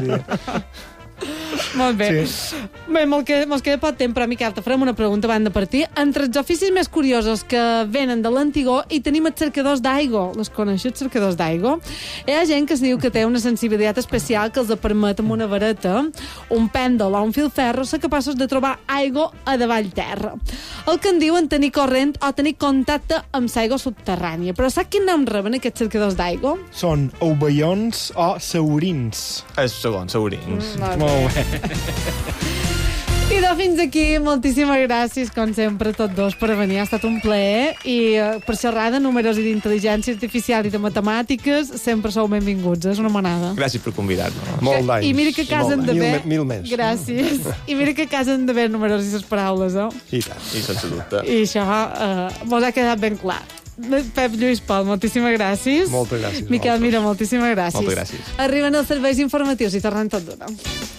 Molt bé. Sí. Bé, mos queda poc temps, però, Miquel, te farem una pregunta abans de partir. Entre els oficis més curiosos que venen de l'antigor hi tenim els cercadors d'aigua. Les coneixes, cercadors d'aigua? Hi ha gent que es diu que té una sensibilitat especial que els permet amb una vareta, un pèndol o un filferro ser capaços de trobar aigua a davall terra. El que en diuen tenir corrent o tenir contacte amb l'aigua subterrània. Però sap quin nom reben aquests cercadors d'aigua? Són ovellons o saurins. És segon, saurins. Molt bé. I fins aquí, moltíssimes gràcies, com sempre, tots dos, per venir. Ha estat un plaer. I per xerrar de números i d'intel·ligència artificial i de matemàtiques, sempre sou benvinguts. És una monada. Gràcies per convidar-nos. Molt d'anys. I mira que casen d'haver... Mil més. Gràcies. I mira que casen d'haver números i les paraules, I tant. I sense dubte. I això mos ha quedat ben clar. Pep Lluís Pol, moltíssimes gràcies. Moltes gràcies. Miquel Mira, moltíssimes gràcies. Moltes gràcies. Arriben els serveis informatius i tornem tot d'una.